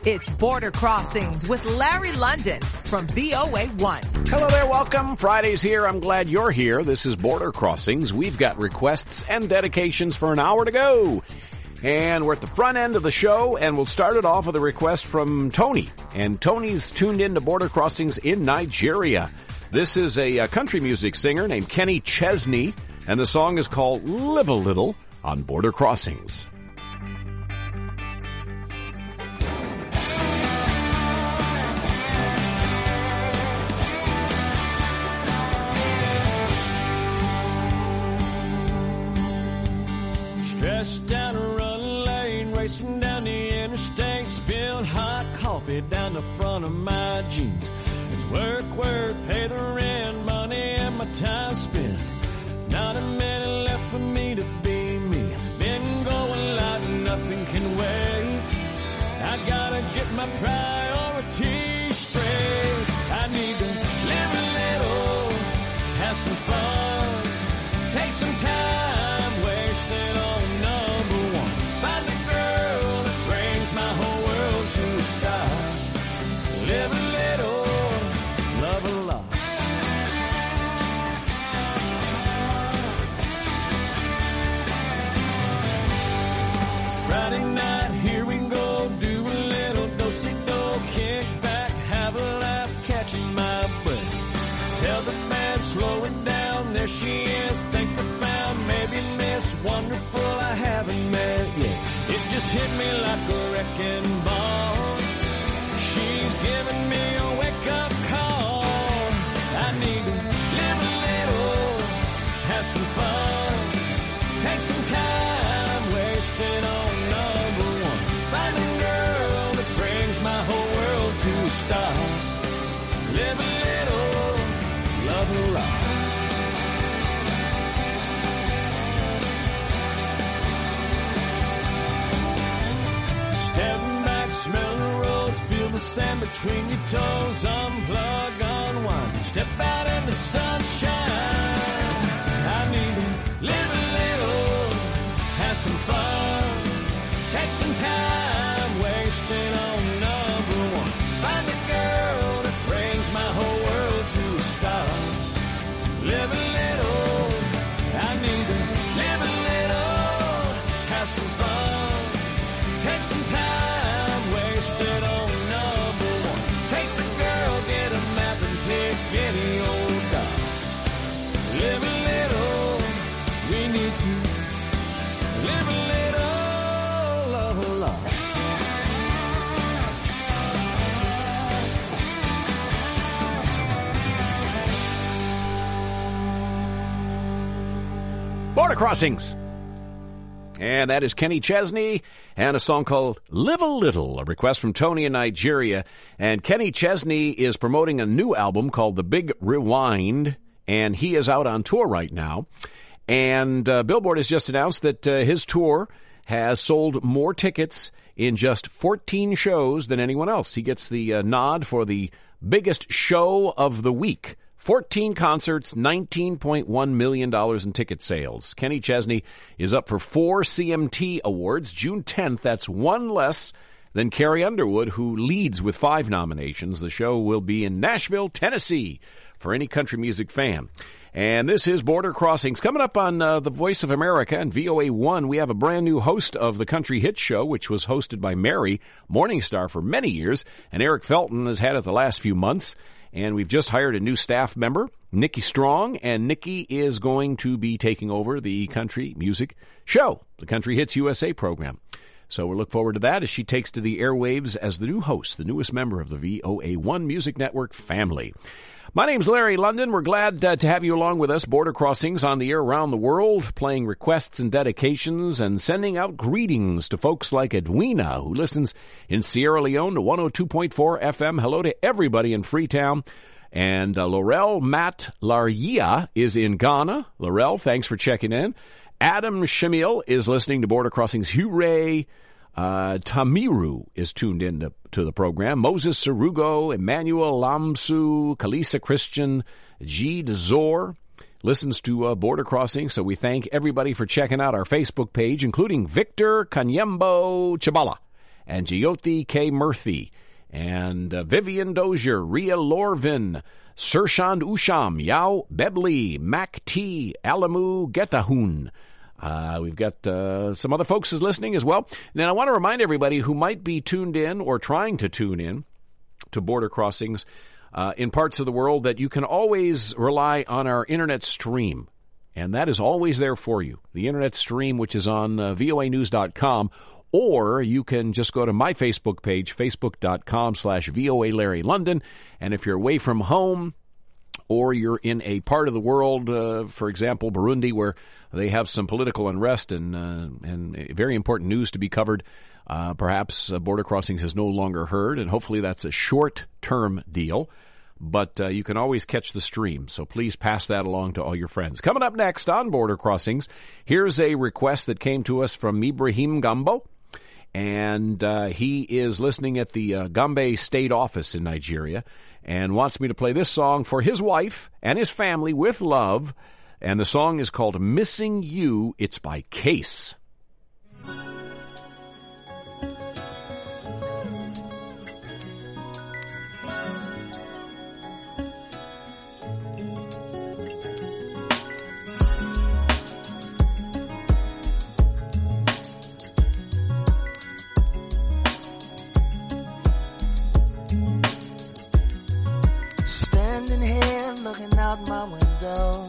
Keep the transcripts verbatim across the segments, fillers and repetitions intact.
It's Border Crossings with Larry London from V O A one. Hello there, welcome. Friday's here. I'm glad you're here. This is Border Crossings. We've got requests and dedications for an hour to go. And we're at the front end of the show, and we'll start it off with a request from Tony. And Tony's tuned in to Border Crossings in Nigeria. This is a, a country music singer named Kenny Chesney, and the song is called Live a Little on Border Crossings. Stressed down a run lane, racing down the interstate, spilled hot coffee down the front of my jeans. It's work, work, pay the rent, money and my time spent. Not a minute left for me to be me. Been going like nothing can wait. I gotta get my priorities straight. I need to live a little, have some fun, take some time, wasted on number one. Find a girl that brings my whole world to a stop. Live a little, love a lot. Friday night, here we go, do a little do-si-do, kick back, have a laugh, catching my breath. Tell the band, slow it down, there she is, think I found maybe Miss Wonderful I haven't met yet. It just hit me like a wrecking ball. She's giving me a wake-up call. I need to live a little, have some fun, take some time, wasted on number one. Find a girl that brings my whole world to a stop. Live a little, love a lot. Stepping back, smell the rose, feel the sand between your toes, unplug, unwind, step out in the sunshine. I need to live a little, have some fun, take some time, wasted on number one. Find a girl that brings my whole world to a stop. Live a little, I need to live a little, have some fun, take some time, wasted on number one. Take the girl, get a map and pick any old dog. Live a little, we need to live a little, love a lot. Border Crossings. And that is Kenny Chesney and a song called Live a Little, a request from Tony in Nigeria. And Kenny Chesney is promoting a new album called The Big Rewind, and he is out on tour right now. And uh, Billboard has just announced that uh, his tour has sold more tickets in just fourteen shows than anyone else. He gets the uh, nod for the biggest show of the week. fourteen concerts, nineteen point one million dollars in ticket sales. Kenny Chesney is up for four C M T awards. June tenth, that's one less than Carrie Underwood, who leads with five nominations. The show will be in Nashville, Tennessee, for any country music fan. And this is Border Crossings. Coming up on uh, the Voice of America and V O A one, we have a brand new host of the Country Hit Show, which was hosted by Mary Morningstar for many years, and Eric Felton has had it the last few months. And we've just hired a new staff member, Nikki Strong, and Nikki is going to be taking over the Country Music Show, the Country Hits U S A program. So we'll look forward to that as she takes to the airwaves as the new host, the newest member of the V O A one Music Network family. My name's Larry London. We're glad uh, to have you along with us. Border Crossings on the air around the world, playing requests and dedications and sending out greetings to folks like Edwina, who listens in Sierra Leone to one oh two point four F M. Hello to everybody in Freetown. And uh, Laurel Matt Laria is in Ghana. Laurel, thanks for checking in. Adam Shamil is listening to Border Crossings. Hooray. Uh, Tamiru is tuned in to, to the program. Moses Sarugo, Emmanuel Lamsu, Kalisa Christian, G. Dzor listens to uh, Border Crossing. So we thank everybody for checking out our Facebook page, including Victor Kanyembo Chabala and Jyoti K. Murthy, and uh, Vivian Dozier, Ria Lorvin, Sershand Usham, Yao Bebli, Mac T, Alamu Getahun. Uh, we've got uh, some other folks is listening as well. And I want to remind everybody who might be tuned in or trying to tune in to Border Crossings uh, in parts of the world that you can always rely on our internet stream. And that is always there for you. The internet stream, which is on uh, V O A news dot com, or you can just go to my Facebook page, facebook.com slash VOA Larry London. And if you're away from home, or you're in a part of the world, uh, for example, Burundi, where they have some political unrest and uh, and very important news to be covered, uh, perhaps uh, Border Crossings is no longer heard, and hopefully that's a short-term deal. But uh, you can always catch the stream, so please pass that along to all your friends. Coming up next on Border Crossings, here's a request that came to us from Ibrahim Gambo, and uh, he is listening at the uh, Gombe State Office in Nigeria, and wants me to play this song for his wife and his family with love. And the song is called Missing You. It's by Case. Standing here looking out my window.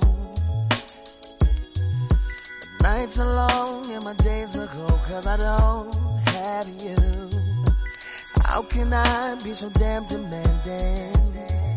Nights are long and my days are cold 'cause I don't have you. How can I be so damn demanding?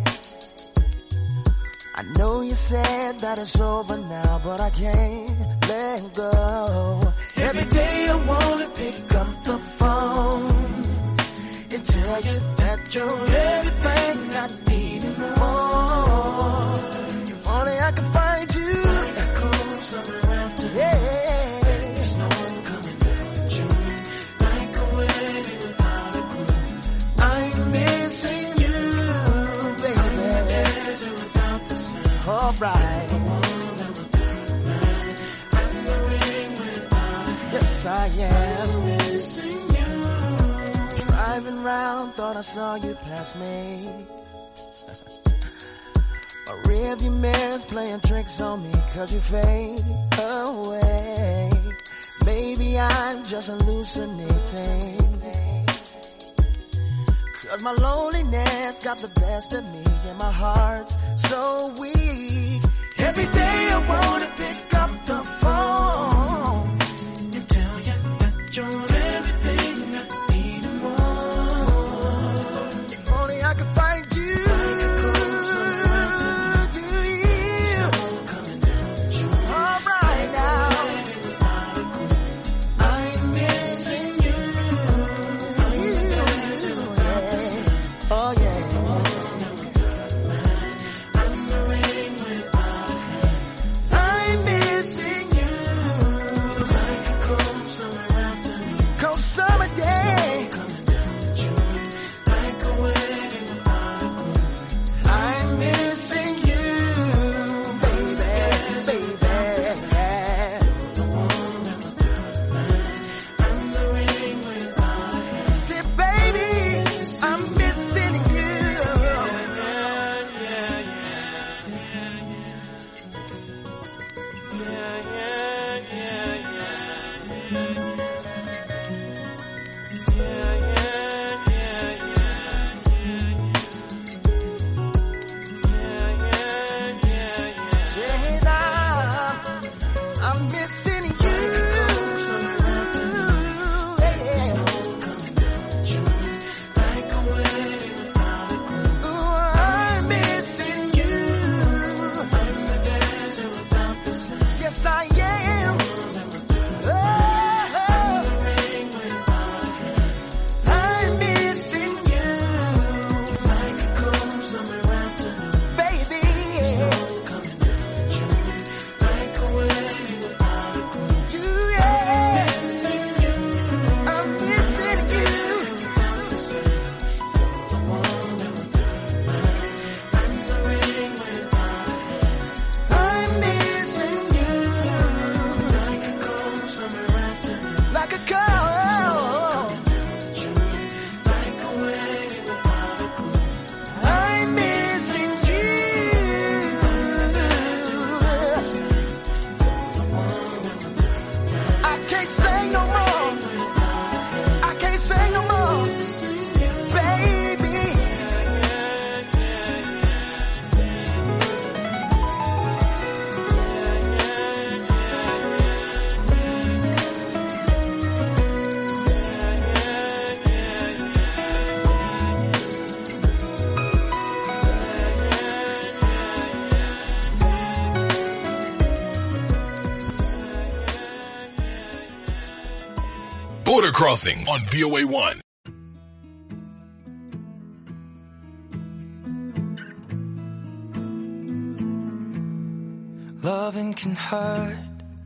I know you said that it's over now, but I can't let go. Every day I wanna pick up the phone and tell you that you're everything I need and more. If only I could find you. Yeah. There's no one coming down June, like a wedding without a groom. I'm missing you, baby. I'm the desert without the sun. All right. The one without a mind. I'm the ring without a hand. Yes, I am. I'm missing you. Driving round, thought I saw you pass me. My rearview mirror's playing tricks on me 'cause you fade away. Maybe I'm just hallucinating 'cause my loneliness got the best of me and my heart's so weak. Every day I wanna pick up the phone and tell you that you're everything I need and more. If only I could find you. I'm missing Border Crossings on V O A one. Loving can hurt.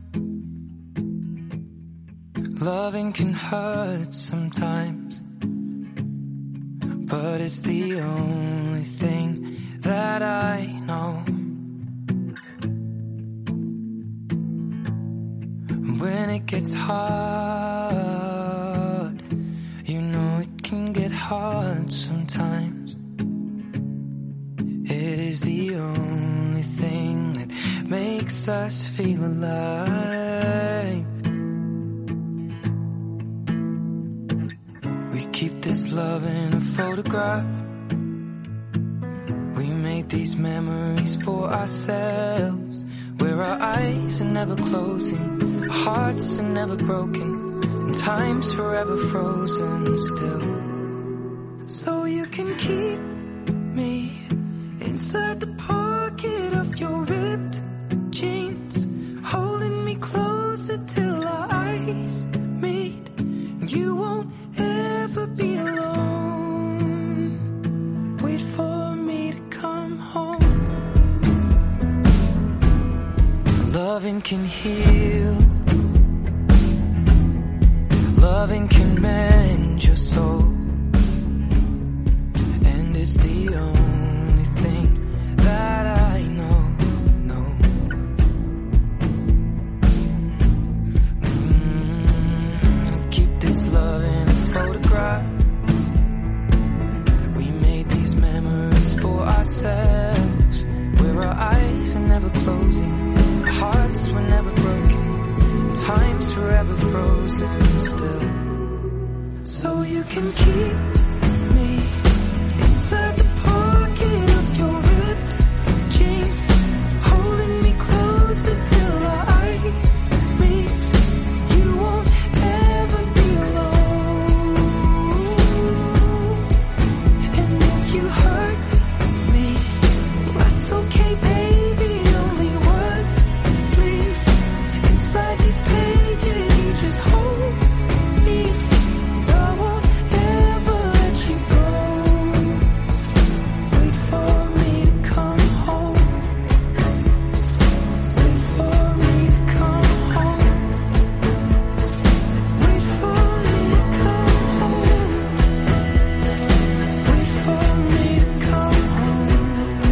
Loving can hurt sometimes. But it's the only thing that I know. When it gets hard, you know it can get hard sometimes. It is the only thing that makes us feel alive. We keep this love in a photograph. We made these memories for ourselves, where our eyes are never closing, our hearts are never broken, and time's forever frozen still. So you can keep me inside the pocket of your ripped jeans, holding me closer till our eyes meet, and you won't ever be alone. Wait for me to come home. Loving can heal. Loving can mend your soul. And it's the only thing that I know, know. Mm, keep this love in a photograph. We made these memories for ourselves, where our eyes are never closing, our hearts were never broken, time's forever frozen still. So you can keep me inside the pocket of your ripped jeans, holding me closer till our eyes meet. You won't ever be alone. And if you hurt me, well, that's okay, baby. Only words bleed inside these pages. You just hold me. I won't ever let you go. Wait for me to come home. Wait for me to come home. Wait for me to come home. Wait for me to come home.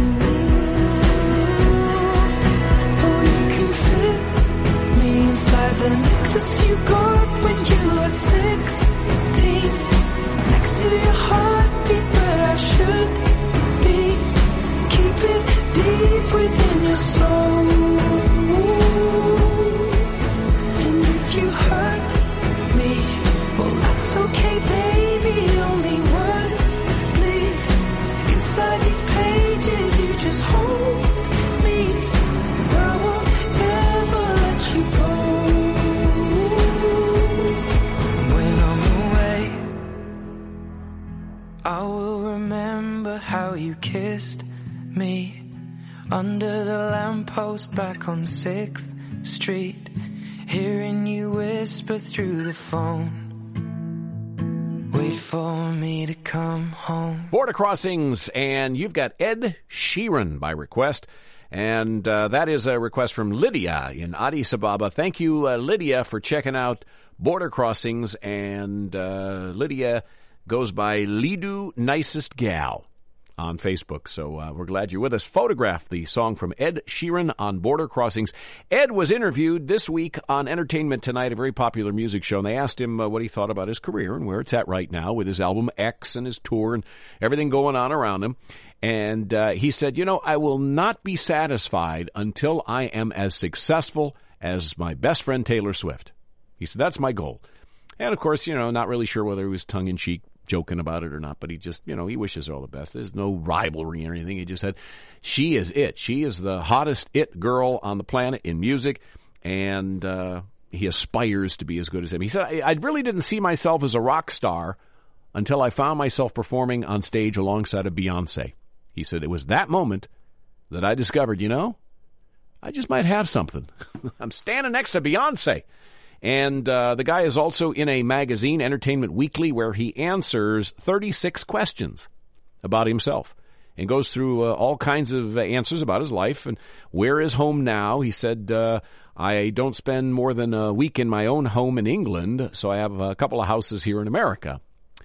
Oh, you can fit me inside the necklace you got when you were sixteen, next to your heartbeat, but I should be. Keep it deep within your soul. And if you hurt me, well, that's okay, baby. Only words bleed inside these pages. You just hold me. I won't ever let you go. When I'm away, I will remember how you kissed me under the lamppost back on sixth Street, hearing you whisper through the phone. Wait for me to come home. Border Crossings, and you've got Ed Sheeran by request. And uh, that is a request from Lydia in Addis Ababa. Thank you, uh, Lydia, for checking out Border Crossings. And uh, Lydia goes by Lidu Nicest Gal on Facebook. So uh, we're glad you're with us. Photograph, the song from Ed Sheeran on Border Crossings. Ed was interviewed this week on Entertainment Tonight, a very popular music show, and they asked him uh, what he thought about his career and where it's at right now with his album X and his tour and everything going on around him. And uh, he said, you know, I will not be satisfied until I am as successful as my best friend Taylor Swift. He said, that's my goal. And, of course, you know, not really sure whether he was tongue-in-cheek joking about it or not, but he just, you know, he wishes her all the best. There's no rivalry or anything. He just said, she is it. She is the hottest it girl on the planet in music, and uh, he aspires to be as good as him. He said, I, I really didn't see myself as a rock star until I found myself performing on stage alongside of Beyonce. He said, it was that moment that I discovered, you know, I just might have something. I'm standing next to Beyonce. And uh, the guy is also in a magazine, Entertainment Weekly, where he answers thirty-six questions about himself and goes through uh, all kinds of uh, answers about his life and where is home now. He said, uh, I don't spend more than a week in my own home in England, so I have a couple of houses here in America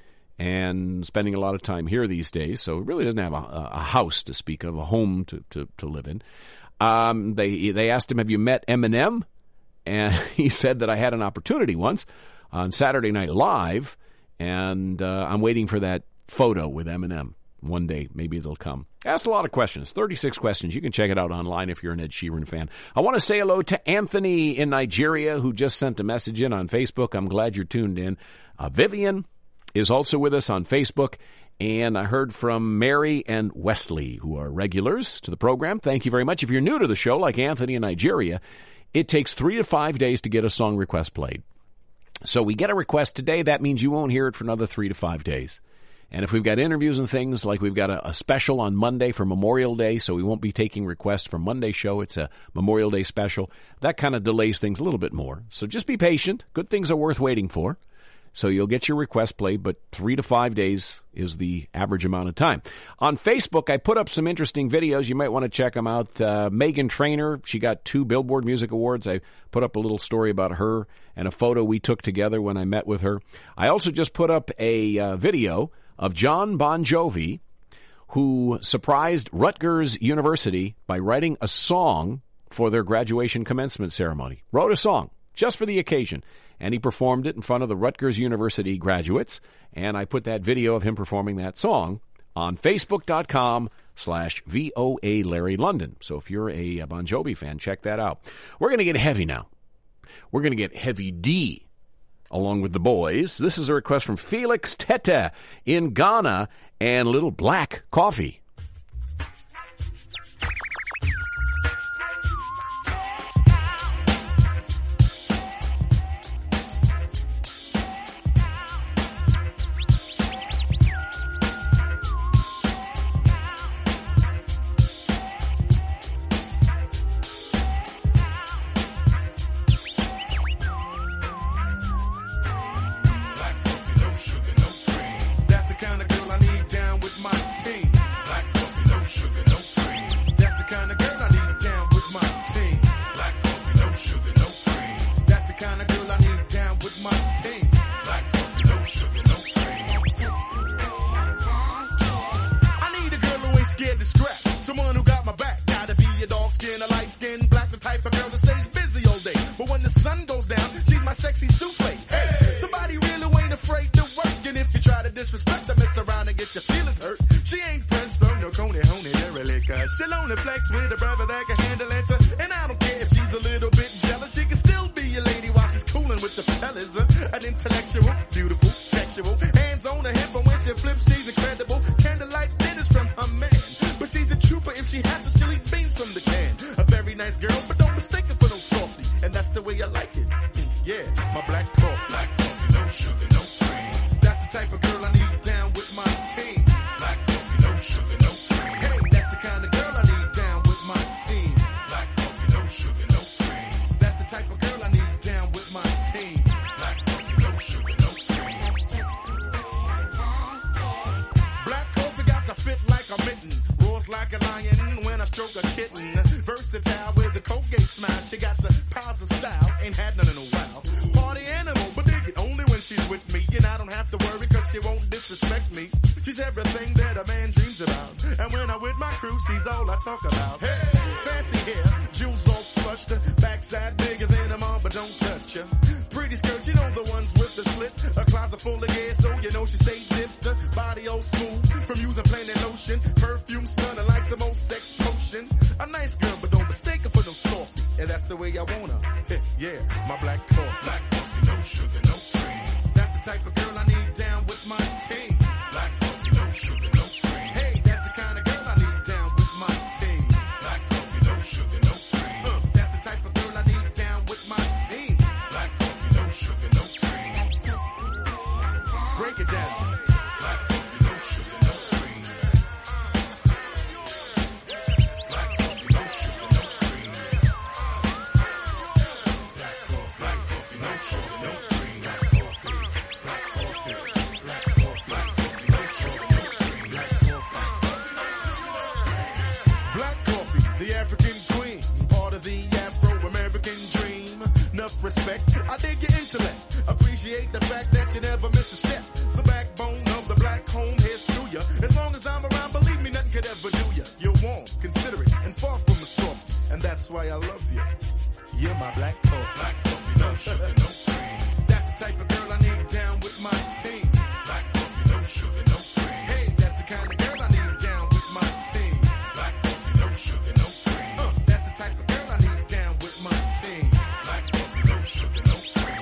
and spending a lot of time here these days. So he really doesn't have a, a house to speak of, a home to, to, to live in. Um, they, they asked him, have you met Eminem? And he said that I had an opportunity once on Saturday Night Live, and uh, I'm waiting for that photo with Eminem. One day, maybe it'll come. Asked a lot of questions, thirty-six questions. You can check it out online if you're an Ed Sheeran fan. I want to say hello to Anthony in Nigeria, who just sent a message in on Facebook. I'm glad you're tuned in. Uh, Vivian is also with us on Facebook. And I heard from Mary and Wesley, who are regulars to the program. Thank you very much. If you're new to the show, like Anthony in Nigeria, it takes three to five days to get a song request played. So we get a request today. That means you won't hear it for another three to five days. And if we've got interviews and things, like we've got a, a special on Monday for Memorial Day, so we won't be taking requests for Monday's show. It's a Memorial Day special. That kind of delays things a little bit more. So just be patient. Good things are worth waiting for. So you'll get your request played, but three to five days is the average amount of time. On Facebook, I put up some interesting videos. You might want to check them out. Uh, Meghan Trainor, she got two Billboard Music Awards. I put up a little story about her and a photo we took together when I met with her. I also just put up a uh, video of John Bon Jovi, who surprised Rutgers University by writing a song for their graduation commencement ceremony. Wrote a song just for the occasion. And he performed it in front of the Rutgers University graduates. And I put that video of him performing that song on Facebook.com slash VOA Larry London. So if you're a Bon Jovi fan, check that out. We're going to get heavy now. We're going to get Heavy D along with the boys. This is a request from Felix Tete in Ghana and Little Black Coffee. why I love you. You're my black coffee. Black coffee, no sugar, no cream. That's the type of girl I need down with my team. Black coffee, no sugar, no cream. Hey, that's the kind of girl I need down with my team. Black coffee, no sugar, no cream. Uh, that's the type of girl I need down with my team. Black coffee, no sugar, no cream.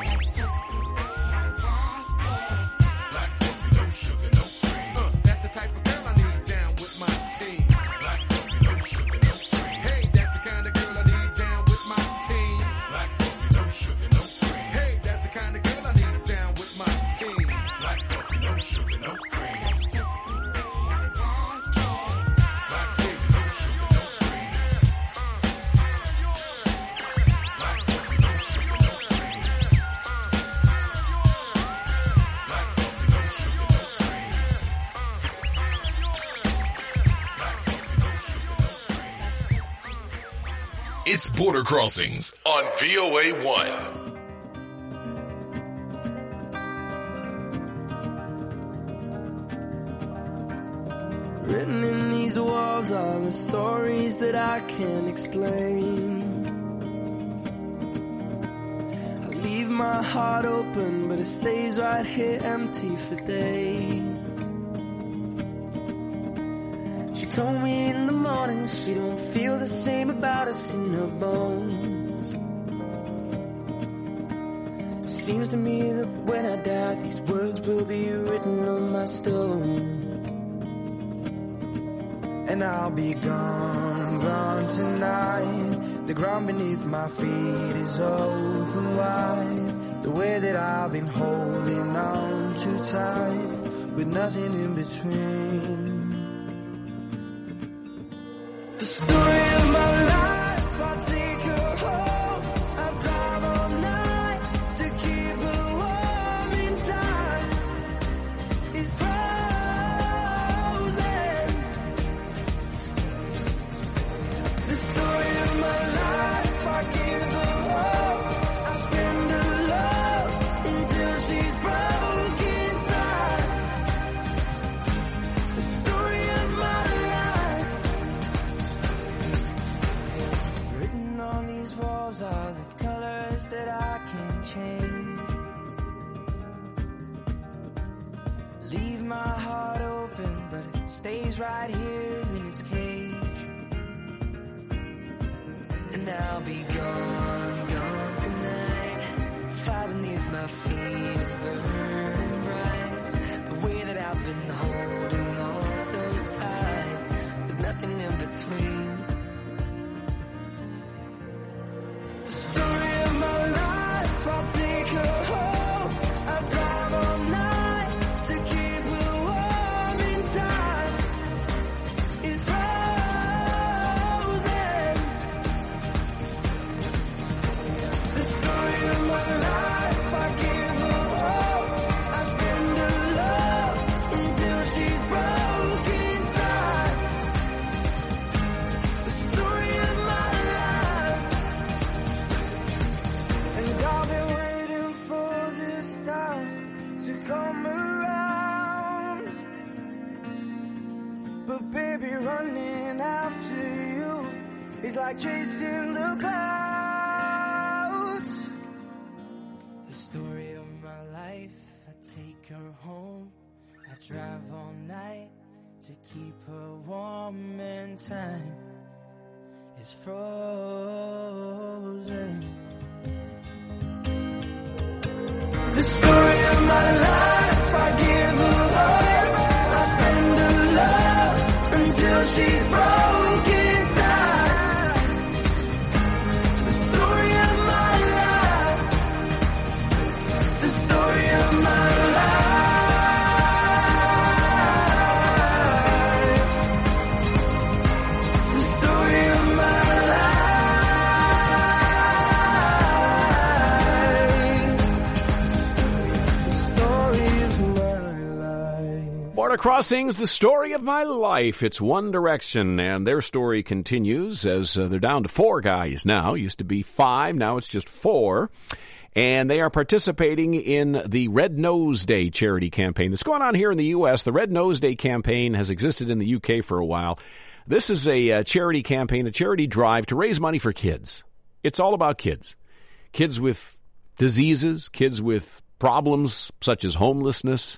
Black coffee, no sugar, no cream. Uh, that's the type of girl I need down with my team. Black coffee, no sugar, no cream. Hey, that's the kind of girl I need down with my team. Black coffee, no sugar, no cream. Hey, that's the kind of girl I need down with my team. Black coffee, no sugar, no cream. That's just the way I like it. Black cake, no sugar, no cream. Black coffee, no sugar, no cream. Black coffee, no sugar, no cream. Black coffee, no sugar, no cream. It's Border Crossings on V O A one. Written in these walls are the stories that I can't explain. I leave my heart open, but it stays right here empty for days. She told me in the morning she don't feel the same about us in her bones. Seems to me that when I die, these words will be written on my stone. And I'll be gone, gone tonight. The ground beneath my feet is open wide. The way that I've been holding on too tight, with nothing in between. The story of my life, I'll take her home. I'll drive all night to keep her warm in time. It's frozen. The story of my life, I give her hope. I spend her love until she's broke inside. The story of my life. Written on these walls are the colors that I can't change. Leave my heart open, but it stays right here in its cage. And I'll be gone, gone tonight. Fire beneath my feet is burning bright. The way that I've been holding on so tight, with nothing in between. The story of my life, I'll take her home. I'll drive all night to keep her warm in time. It's frozen. The story of my life, I give her hope. I spend her love until she's broke inside. The story of my life. And I've been waiting for this time to come around. But baby, running after you is like chasing the clouds. The story of my life, I take her home. I drive all night to keep her warm and time is frozen. The story of my life, I give her hope. I spend her love until she's broke inside. The story of my life. The story of my life. The story of my life. The story of my life. Border Crossings, the story of my life. It's One Direction, and their story continues as uh, they're down to four guys now. Used to be five, now it's just four. And they are participating in the Red Nose Day charity campaign that's going on here in the U S. The Red Nose Day campaign has existed in the U K for a while. This is a, a charity campaign, a charity drive to raise money for kids. It's all about kids. Kids with diseases, kids with problems such as homelessness.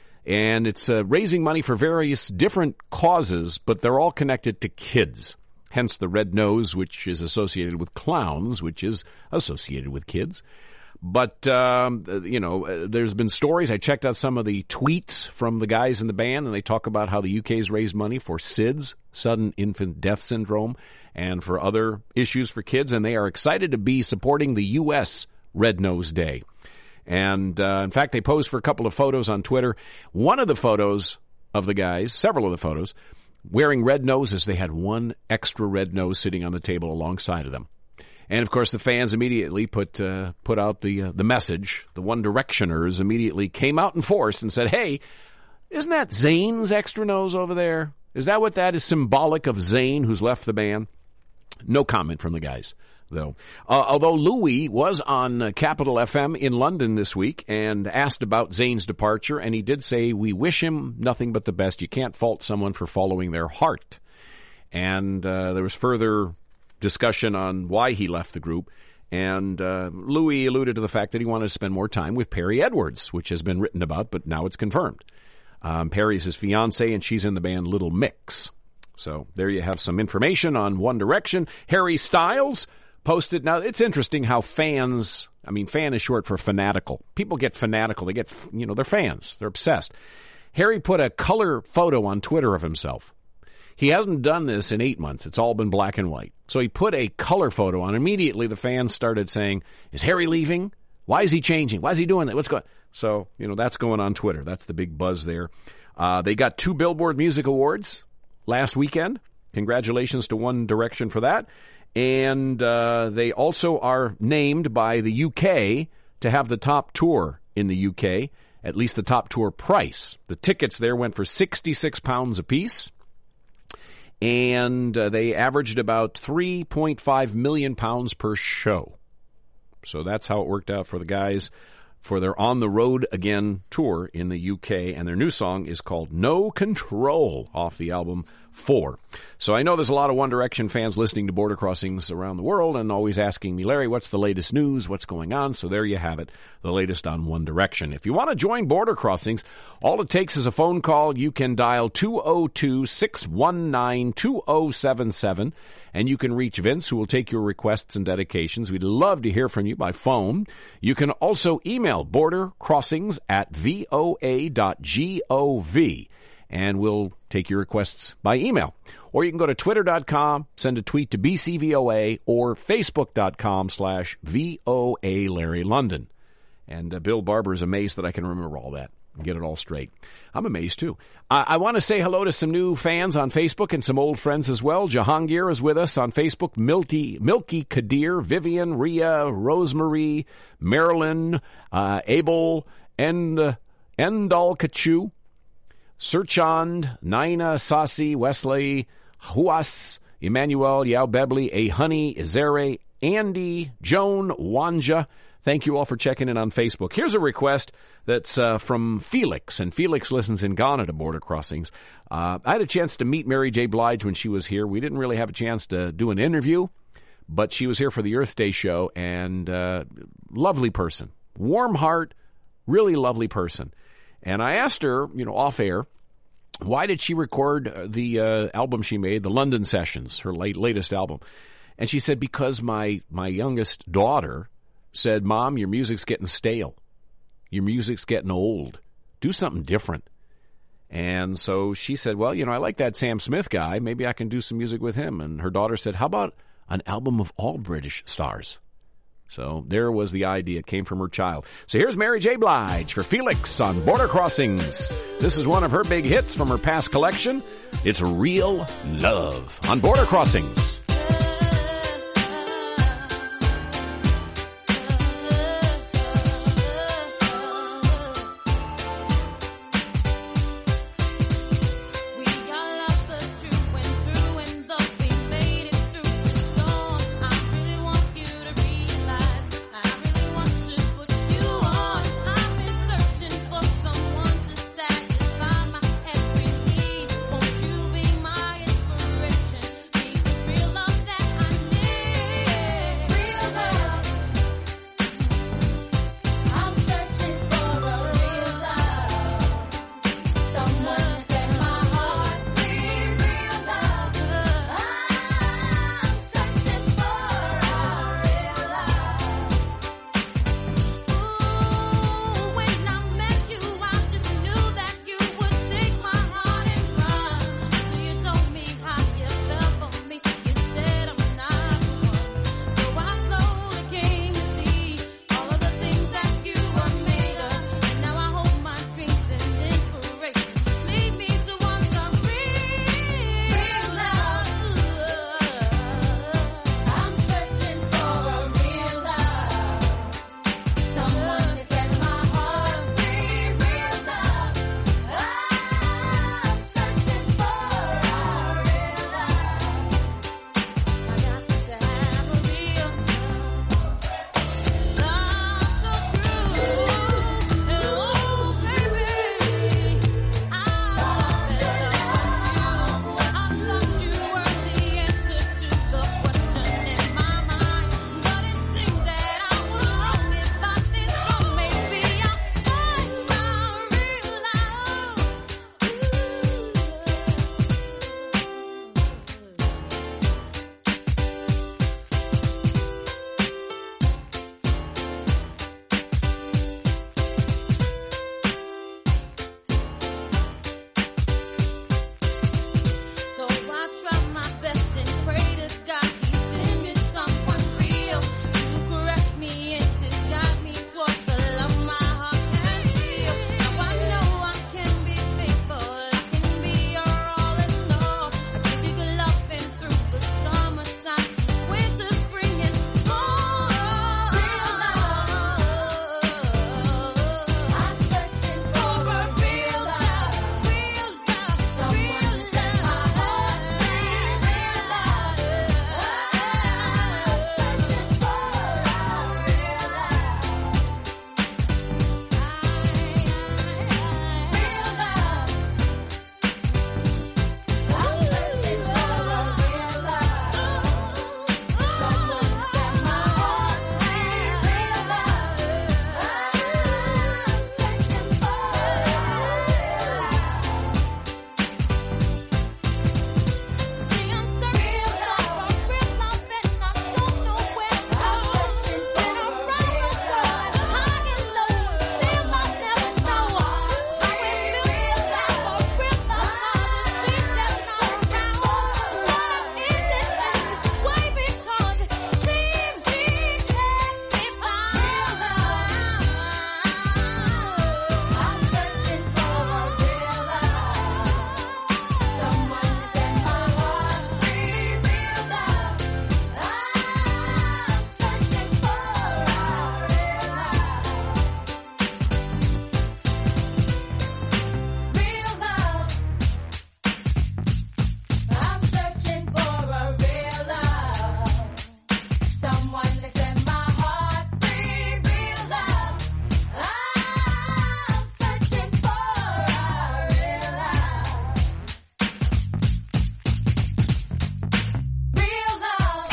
And it's uh, raising money for various different causes, but they're all connected to kids. Hence the red nose, which is associated with clowns, which is associated with kids. But, um, you know, there's been stories. I checked out some of the tweets from the guys in the band, and they talk about how the U K's raised money for S I D S, sudden infant death syndrome, and for other issues for kids. And they are excited to be supporting the U S Red Nose Day. And, uh, in fact, they posed for a couple of photos on Twitter. One of the photos of the guys, several of the photos, wearing red noses, they had one extra red nose sitting on the table alongside of them. And, of course, the fans immediately put uh, put out the uh, the message. The One Directioners immediately came out in force and said, hey, isn't that Zayn's extra nose over there? Is that what that is symbolic of Zayn, who's left the band? No comment from the guys, though. Uh, although Louis was on uh, Capital F M in London this week and asked about Zayn's departure, and he did say, we wish him nothing but the best. You can't fault someone for following their heart. And uh, there was further discussion on why he left the group, and uh, Louis alluded to the fact that he wanted to spend more time with Perry Edwards, which has been written about, but now it's confirmed. Um, Perry's his fiancée, and she's in the band Little Mix. So there you have some information on One Direction. Harry Styles posted. Now, it's interesting how fans, I mean, fan is short for fanatical. People get fanatical. They get, you know, they're fans. They're obsessed. Harry put a color photo on Twitter of himself. He hasn't done this in eight months. It's all been black and white. So he put a color photo on. Immediately, the fans started saying, is Harry leaving? Why is he changing? Why is he doing that? What's going on? So, you know, that's going on Twitter. That's the big buzz there. Uh, they got two Billboard Music Awards last weekend. Congratulations to One Direction for that. And uh, they also are named by the U K to have the top tour in the U K, at least the top tour price. The tickets there went for sixty-six pounds apiece. And uh, they averaged about three point five million pounds per show. So that's how it worked out for the guys for their On the Road Again tour in the U K. And their new song is called No Control off the album Four. So I know there's a lot of One Direction fans listening to Border Crossings around the world and always asking me, Larry, what's the latest news? What's going on? So there you have it, the latest on One Direction. If you want to join Border Crossings, all it takes is a phone call. You can dial two oh two, six one nine, two oh seven seven, and you can reach Vince, who will take your requests and dedications. We'd love to hear from you by phone. You can also email bordercrossings at voa dot gov. And we'll take your requests by email. Or you can go to twitter dot com, send a tweet to B C V O A, or facebook dot com slash V O A Larry London. And uh, Bill Barber is amazed that I can remember all that and get it all straight. I'm amazed, too. Uh, I want to say hello to some new fans on Facebook and some old friends as well. Jahangir is with us on Facebook. Milty, Milky Kadir, Vivian, Ria, Rosemary, Marilyn, uh, Abel, and uh, Endal Kachu. Surchand, Naina, Sasi, Wesley, Huas, Emmanuel, Yao Bebley, A Honey, Izere, Andy, Joan, Wanja. Thank you all for checking in on Facebook. Here's a request that's uh, from Felix, and Felix listens in Ghana to Border Crossings. Uh, I had a chance to meet Mary J. Blige when she was here. We didn't really have a chance to do an interview, but she was here for the Earth Day show, and uh, lovely person. Warm heart, really lovely person. And I asked her, you know, off air, why did she record the uh, album she made, the London Sessions, her late, latest album? And she said, because my, my youngest daughter said, Mom, your music's getting stale. Your music's getting old. Do something different. And so she said, well, you know, I like that Sam Smith guy. Maybe I can do some music with him. And her daughter said, how about an album of all British stars? So there was the idea. It came from her child. So here's Mary J. Blige for Felix on Border Crossings. This is one of her big hits from her past collection. It's Real Love on Border Crossings. To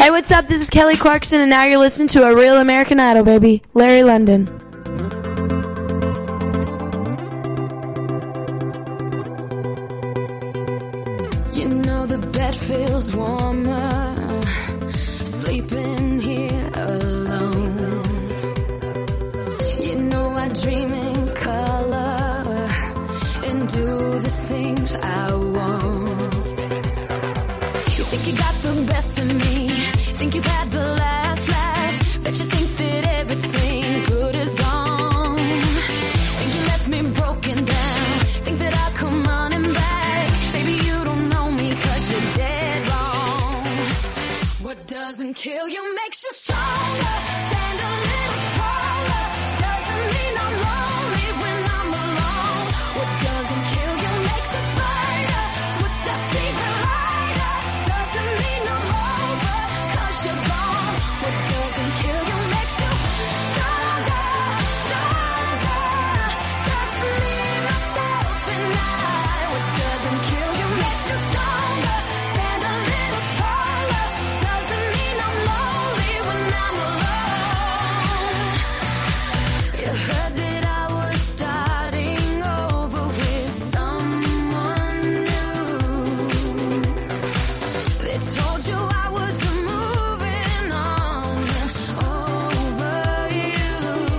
Hey, what's up? This is Kelly Clarkson, and now you're listening to A Real American Idol, baby. Larry London. You know the bed feels warmer, sleeping here alone. You know I dream in color and do the things I want. You think you got the best of me, think you've had the last laugh, bet you think that everything good is gone. Think you left me broken down, think that I'll come running back. Baby, you don't know me 'cause you're dead wrong. What doesn't kill you makes you stronger. Stand a little taller. Doesn't mean I'm lonely when I'm alone. What doesn't kill you makes a fighter. Footsteps even lighter. Doesn't mean I'm over 'cause you're gone. What doesn't kill you makes you stronger, stronger. Just me, myself, and I. What doesn't kill you makes you stronger. Stand a little taller. Doesn't mean I'm lonely when I'm alone. You heard that I was starting over with someone new. They told you I was moving on over you.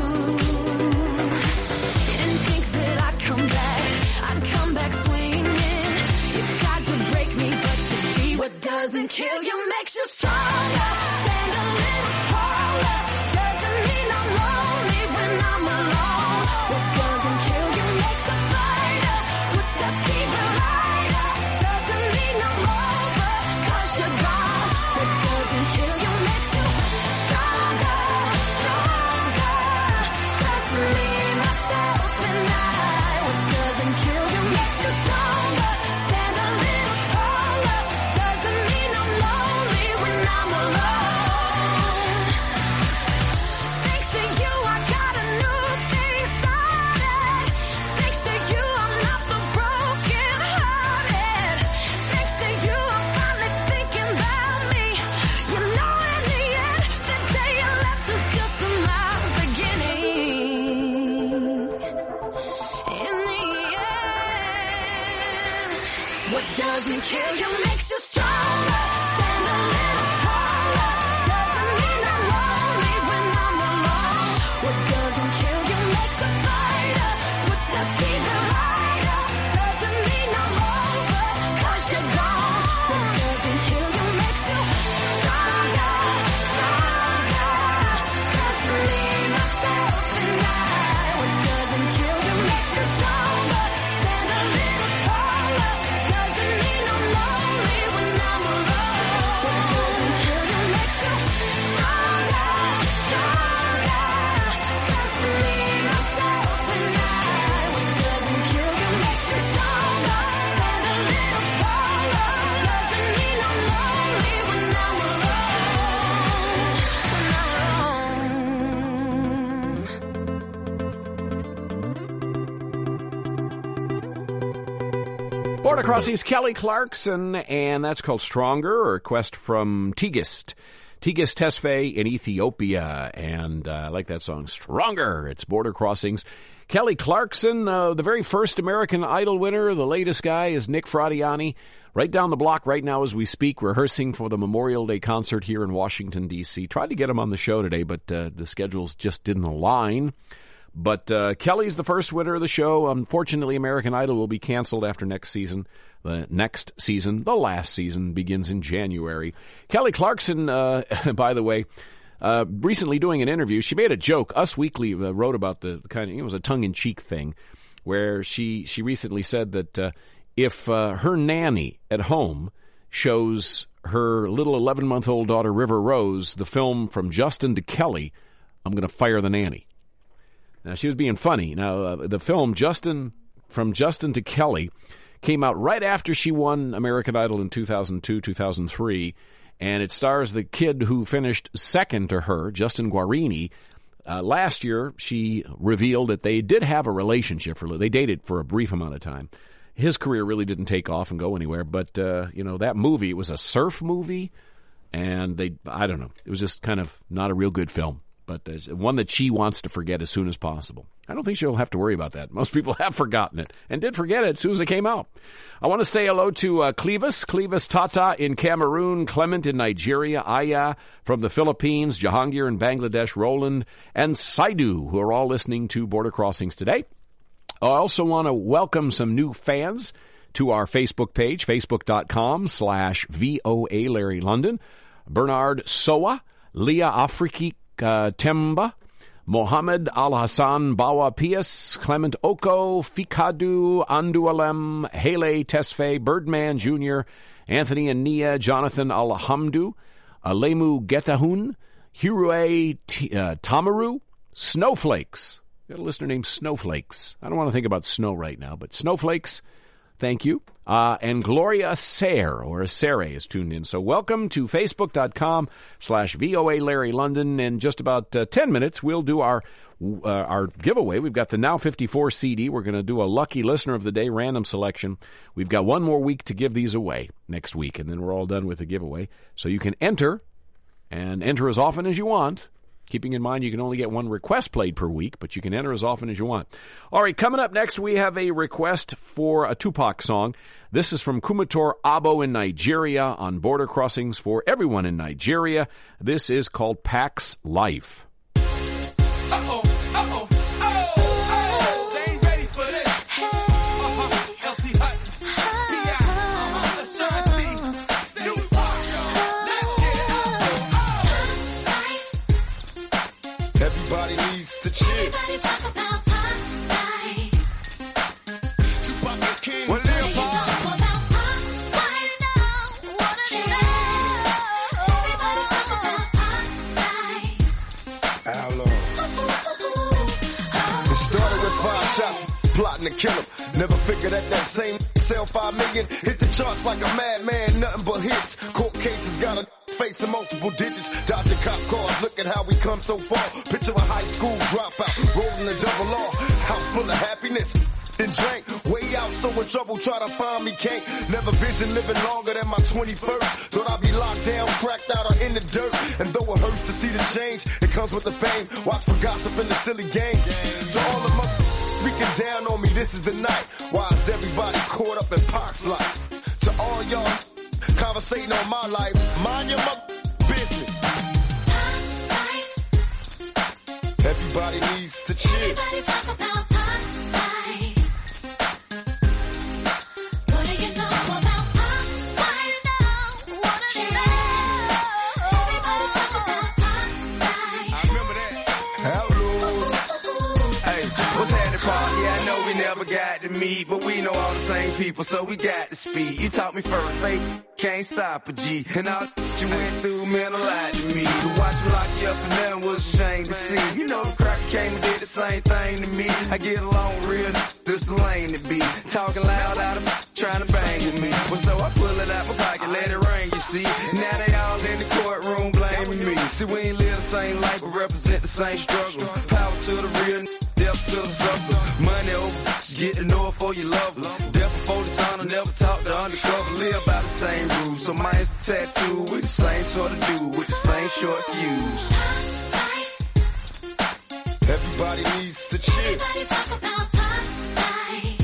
You didn't think that I'd come back, I'd come back swinging. You tried to break me, but you see what doesn't kill you makes you stronger. Stand a little taller. Doesn't mean I'm lonely when I'm alone. What doesn't kill you makes a fighter. Footsteps even lighter. Doesn't mean I'm over 'cause you're gone. What doesn't kill you makes you stronger, stronger. Just me, myself, and I. What doesn't kill you makes you stronger. Stand a little taller. Doesn't mean I'm lonely when I'm alone. Thanks to you, I got a new thing started. Thanks to you, I'm not the broken hearted. Thanks to you, I'm finally thinking about me. You know, in the end, the day you left was just my beginning. In the end, what doesn't kill you makes you stronger. Stand a little taller. Doesn't mean I'm lonely when I'm alone. What doesn't kill you makes a fighter. Footsteps even lighter. Doesn't mean I'm over 'cause you're gone. What doesn't kill you makes you stronger, stronger. Just me, myself, and I. What doesn't kill you makes you stronger. Stand a little taller. Doesn't mean I'm lonely when I'm alone. What doesn't kill you makes you stronger, stronger. Just me, myself, and I. What doesn't kill you makes you stronger. Stand a little taller. Doesn't mean I'm lonely when I'm alone. When I'm alone. Border Crossings, Kelly Clarkson, and that's called Stronger, a request from Tigist. Tigist Tesfaye in Ethiopia, and uh, I like that song, Stronger. It's Border Crossings. Kelly Clarkson, uh, the very first American Idol winner. The latest guy is Nick Fradiani, right down the block right now as we speak, rehearsing for the Memorial Day concert here in Washington, D C Tried to get him on the show today, but uh, the schedules just didn't align. But uh, Kelly's the first winner of the show. Unfortunately, American Idol will be canceled after next season. The next season, the last season, begins in January. Kelly Clarkson, uh, by the way, uh, recently doing an interview, she made a joke. Us Weekly uh, wrote about the kind of, it was a tongue-in-cheek thing, where she, she recently said that uh, if uh, her nanny at home shows her little eleven-month-old daughter, River Rose, the film From Justin to Kelly, I'm going to fire the nanny. Now, she was being funny. Now, uh, the film Justin From Justin to Kelly came out right after she won American Idol in two thousand two, two thousand three, and it stars the kid who finished second to her, Justin Guarini. Uh, last year, she revealed that they did have a relationship. For They dated for a brief amount of time. His career really didn't take off and go anywhere, but, uh, you know, that movie, it was a surf movie, And they, I don't know, it was just kind of not a real good film, but there's one that she wants to forget as soon as possible. I don't think she'll have to worry about that. Most people have forgotten it and did forget it as soon as it came out. I want to say hello to uh, Clevis, Clevis Tata in Cameroon, Clement in Nigeria, Aya from the Philippines, Jahangir in Bangladesh, Roland, and Saidu, who are all listening to Border Crossings today. I also want to welcome some new fans to our Facebook page, facebook.com slash VOA Larry London. Bernard Soa, Leah Afriki uh, Temba, Mohammed Al-Hassan Bawa Pias, Clement Oko, Fikadu Andualem, Hele Tesfaye, Birdman Junior, Anthony and Nia, Jonathan Alhamdu, Alemu Getahun, Hirue T- uh, Tamaru, Snowflakes. Got a listener named Snowflakes. I don't want to think about snow right now, but Snowflakes, thank you. Uh, and Gloria Sayre, or Sere, is tuned in. So welcome to facebook.com slash VOA Larry London. In just about uh, ten minutes, we'll do our uh, our giveaway. We've got the Now fifty-four C D. We're going to do a lucky listener of the day random selection. We've got one more week to give these away next week, and then we're all done with the giveaway. So you can enter, and enter as often as you want. Keeping in mind you can only get one request played per week, but you can enter as often as you want. All right, coming up next, we have a request for a Tupac song. This is from Kumator Abo in Nigeria on Border Crossings for everyone in Nigeria. This is called Pax Life. Uh-oh, uh-oh, oh, oh, they ain't ready for this. Uh-huh, L T Hut, T I, uh-huh, Ashanti, New Park, let's get it. Everybody needs to chill. Everybody talk about Pax life. Tupac the King. What it is, Paul? How long? It started with five shots, plotting to kill him. Never figured that that same sell five million. Hit the charts like a madman, nothing but hits. Court cases got a facing multiple digits. Dodging cop cars, look at how we come so far. Picture a high school dropout, rolling a double R. House full of happiness. And drank, way out, so in trouble, try to find me, can't. Never vision living longer than my twenty-first. Thought I'd be locked down, cracked out, or in the dirt. And though it hurts to see the change, it comes with the fame. Watch for gossip in the silly game. To all of my speaking down on me, this is the night. Why is everybody caught up in Pac's life? To all y'all conversating on my life, mind your business. Everybody needs to chill. Everybody talk about Pax life. What do you know about Pax? Why you know? Wanna know? Everybody talk about Pax life. I remember that. Outlaws. Hey, what's happening, Paul? Yeah, I know we never got to meet, but we know all the same people, so we got to speak. You taught me first, fake, can't stop a G. And all that you went through meant a lot to me. To watch me lock you up and nothing was a shame to see. You know the cracker came and did the same thing to me. I get along real, this the lane to be. Talking loud out of trying to bang with me. Well, so I pull it out my pocket, let it rain, you see. Now they all in the courtroom blaming me. See, we ain't live the same life, but represent the same struggle. Power to the real, death to the sucker. Money over, get to know it for your love. Death before dishonor, never talk to undercover. Live by the same rules. So mine's the tattoo with the same sort of dude, with the same short fuse. Everybody needs to chill. Everybody talk about Pax life.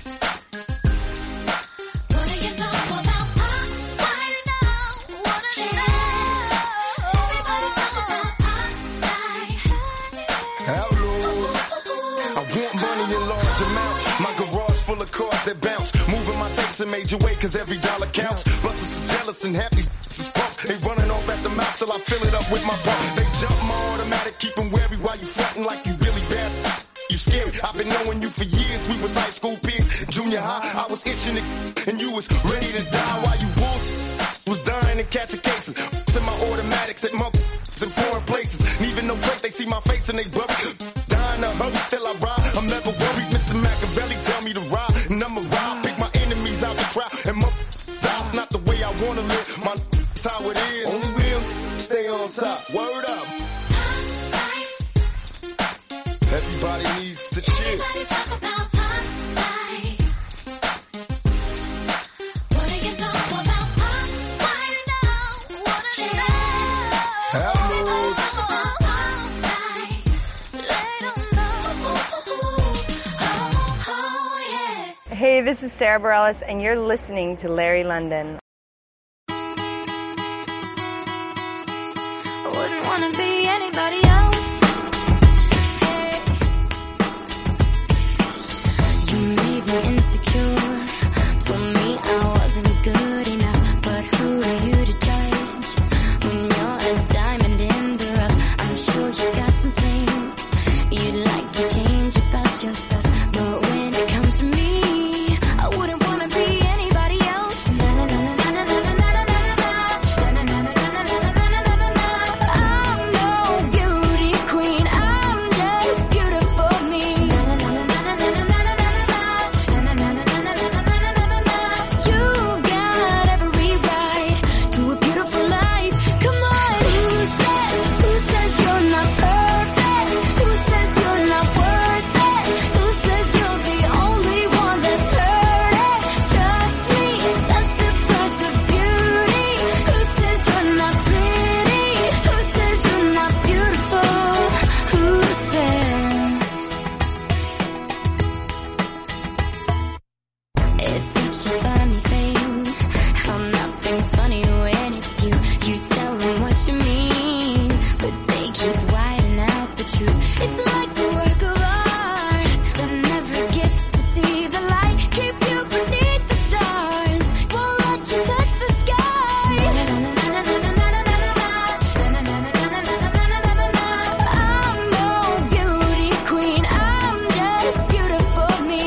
What do you know about Pax? Why you know? Wanna know? Everybody talk about Pax life. Outlaws. I want money in large amounts. My garage full of cars that bounce. Moving my tapes in major way cause every dollar counts. Busters is jealous and happy is punks. They running off at the mouth till I fill it up with my pump. They jump my automatic, keep them wary while you frontin' like you really bad. You scary. I've been knowing you for years. We was high school peers. Junior high, I was itching to and you was ready to die while you wolf was dying and catching cases. In my automatics at month in foreign places. And even no break, they see my face and they bury. Dying to hurry, still I ride. I'm never worried. Mister Machiavelli tell me to ride. And I'ma ride. Pick my enemies out the crowd. And my die's not the way I wanna live. My it's how it is. Only real stay on top. Word up. Everybody needs to chill. Everybody talk about Pax life. What do you know about Pax? Why you know? Wanna know? Hey, this is Sarah Bareilles, and you're listening to Larry London. I wouldn't wanna be anybody else. Hey. You made me insecure. Told me I wasn't good enough. But who are you to judge? When you're a diamond in the rough, I'm sure you got some things you'd like to change about yourself. But when it comes to me, I wouldn't wanna be anybody else. Na na na na na na na na na na na na na na na na na na na. I'm no beauty queen, I'm just beautiful me. Na na na na na na na na na na na na na na na na na. You got every right to a beautiful life. Come on, who says, who says you're not perfect? Who says you're not worth it? Who says you're the only one that's hurting? Trust me, that's the price of beauty. Who says you're not pretty? Who says you're not beautiful? Who says? It's such a funny thing how nothing's funny when it's you. You tell them what you mean, but they keep whiting out the truth. It's like a work of art that never gets to see the light. Keep you beneath the stars, won't let you touch the sky. I'm no beauty queen, I'm just beautiful me.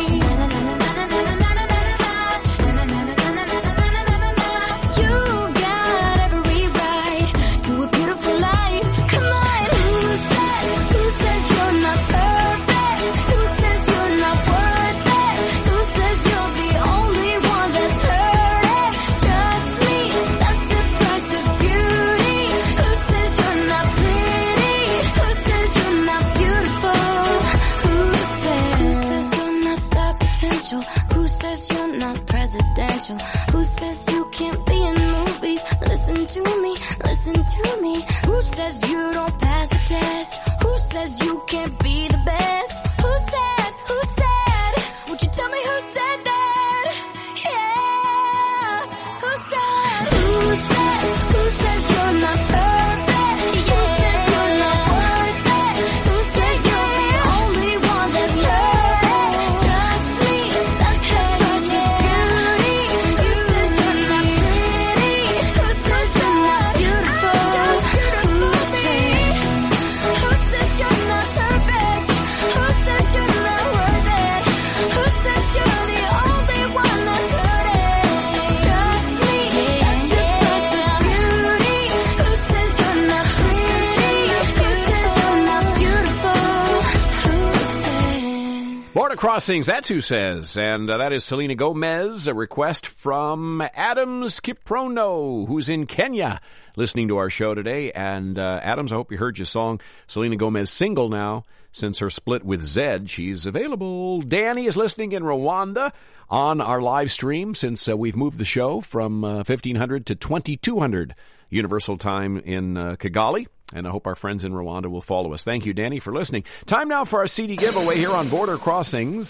You got every right to a beautiful life. Come on, who says, who says you're not perfect? Who says you're not worth it? Who says you're the only one that's hurting? Trust me, that's the price of beauty. Who says you're not pretty? Who says you're not beautiful? Who says, who says you're not star potential? Who says you're not presidential? Who says you can't be in movies? Listen to me, listen to me. Who says you don't pass the test? Who says you can't be the best? Who said, who said? Would you tell me who said that? Yeah. Who said, who says, who says you're not perfect? Who says you're not worth it? Who says you're the only one that's hurting? Trust me, that's the price of beauty. Who says you're not pretty? Who says you're not beautiful? Who says, who says you're not perfect? Who says you're not worth it? Who says you're the only one that's hurting? Trust me, that's the price of beauty. Who says you're not pretty? Who says you're not beautiful? Who says? Border Crossings, that's who says. And uh, that is Selena Gomez, a request from Adams Kiprono, who's in Kenya, listening to our show today. And uh, Adams, I hope you heard your song. Selena Gomez single now since her split with Zed. She's available. Danny is listening in Rwanda on our live stream since uh, we've moved the show from uh, fifteen hundred to twenty-two hundred Universal Time in uh, Kigali. And I hope our friends in Rwanda will follow us. Thank you, Danny, for listening. Time now for our C D giveaway here on Border Crossings.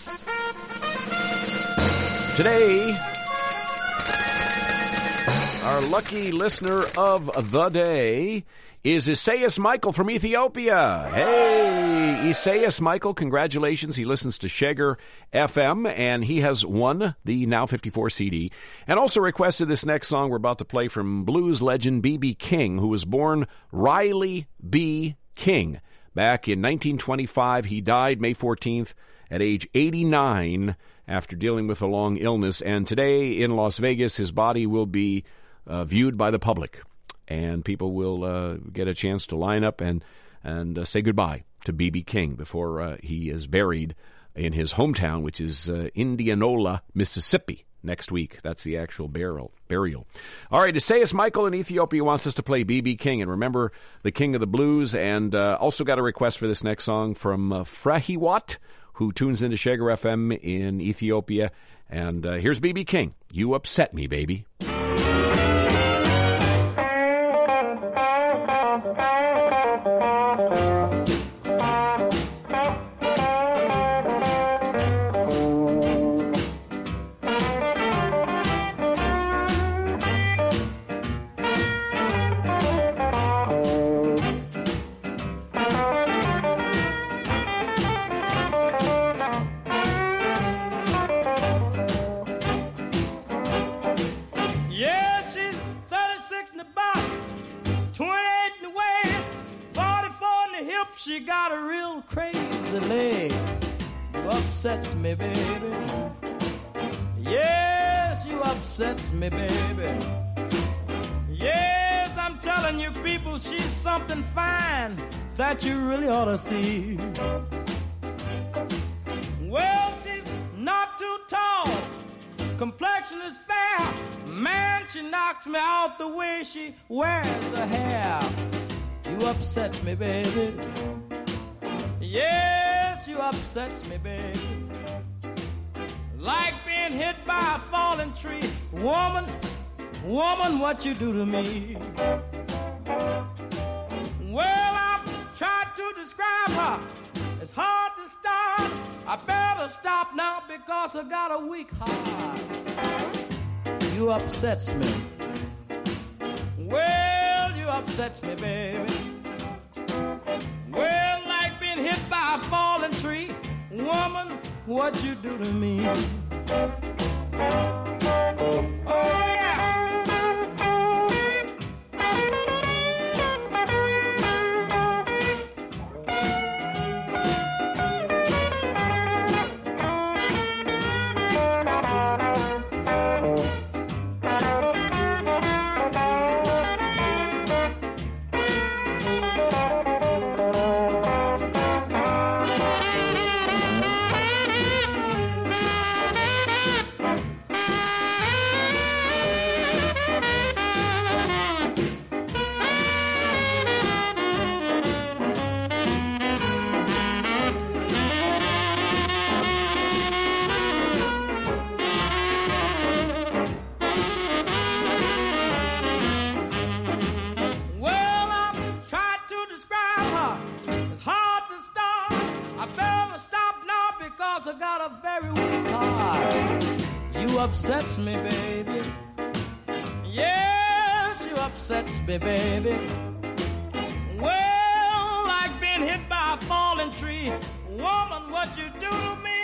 Today, our lucky listener of the day is Isaias Michael from Ethiopia. Hey, Isaias Michael, congratulations. He listens to Shager F M, and he has won the Now fifty-four C D, and also requested this next song we're about to play from blues legend B B King, who was born Riley B. King. Back in nineteen twenty-five, he died May fourteenth at age eighty-nine after dealing with a long illness, and today in Las Vegas, his body will be uh, viewed by the public. And people will uh, get a chance to line up and and uh, say goodbye to B B King before uh, he is buried in his hometown, which is uh, Indianola, Mississippi, next week. That's the actual burial. burial. All right, Isaias Michael in Ethiopia wants us to play B B King. And remember, the king of the blues. And uh, also got a request for this next song from uh, Frahiwat, who tunes into Shager F M in Ethiopia. And uh, here's B B King. You upset me, baby. got a real crazy leg. You upsets me, baby. Yes, you upsets me, baby. Yes, I'm telling you people, she's something fine that you really ought to see. Well, she's not too tall, complexion is fair. Man, she knocks me out the way she wears her hair. You upsets me, baby. Yes, you upsets me, baby. Like being hit by a falling tree. Woman, woman, what you do to me? Well, I've tried to describe her. It's hard to start. I better stop now because I got a weak heart. You upsets me. Well, you upsets me, baby. Well, like being hit by a falling tree. Woman, what you do to me? Oh, yeah. I got a very weak heart. You upsets me, baby. Yes, you upsets me, baby. Well, like being hit by a falling tree. Woman, what you do to me?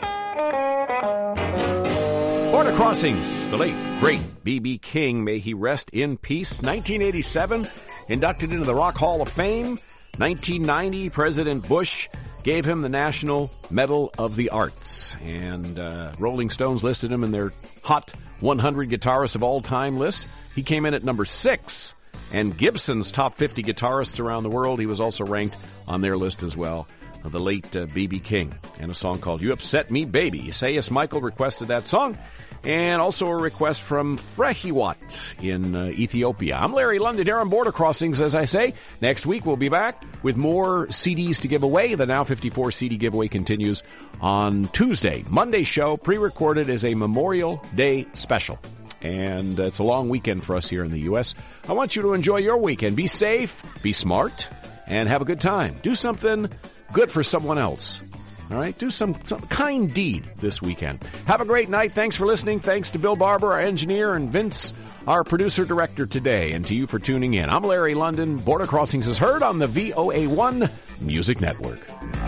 Border Crossings, the late, great B B King, may he rest in peace. nineteen eighty-seven, inducted into the Rock Hall of Fame. nineteen ninety, President Bush gave him the National Medal of the Arts. And uh, Rolling Stones listed him in their Hot one hundred Guitarists of All Time list. He came in at number six. And Gibson's Top fifty Guitarists Around the World, he was also ranked on their list as well. The late uh, B B King, and a song called You Upset Me Baby. Isaias Michael requested that song, and also a request from Frehiwat in uh, Ethiopia. I'm Larry London here on Border Crossings, as I say. Next week we'll be back with more C Ds to give away. The Now fifty-four C D giveaway continues on Tuesday. Monday show, pre-recorded as a Memorial Day special. And uh, it's a long weekend for us here in the U S. I want you to enjoy your weekend. Be safe, be smart, and have a good time. Do something good for someone else. All right? Do some, some kind deed this weekend. Have a great night. Thanks for listening. Thanks to Bill Barber, our engineer, and Vince, our producer-director today, and to you for tuning in. I'm Larry London. Border Crossings is heard on the V O A one Music Network.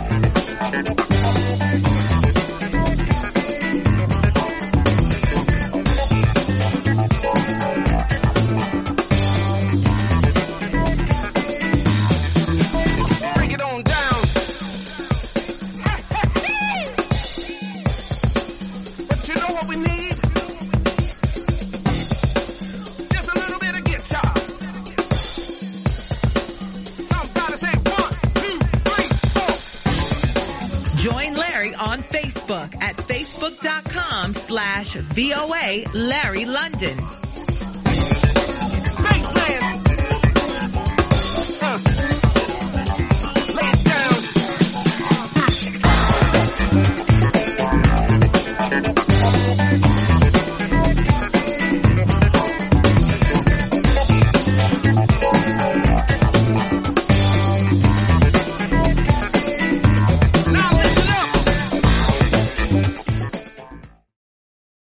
On Facebook at facebook.com slash VOA Larry London.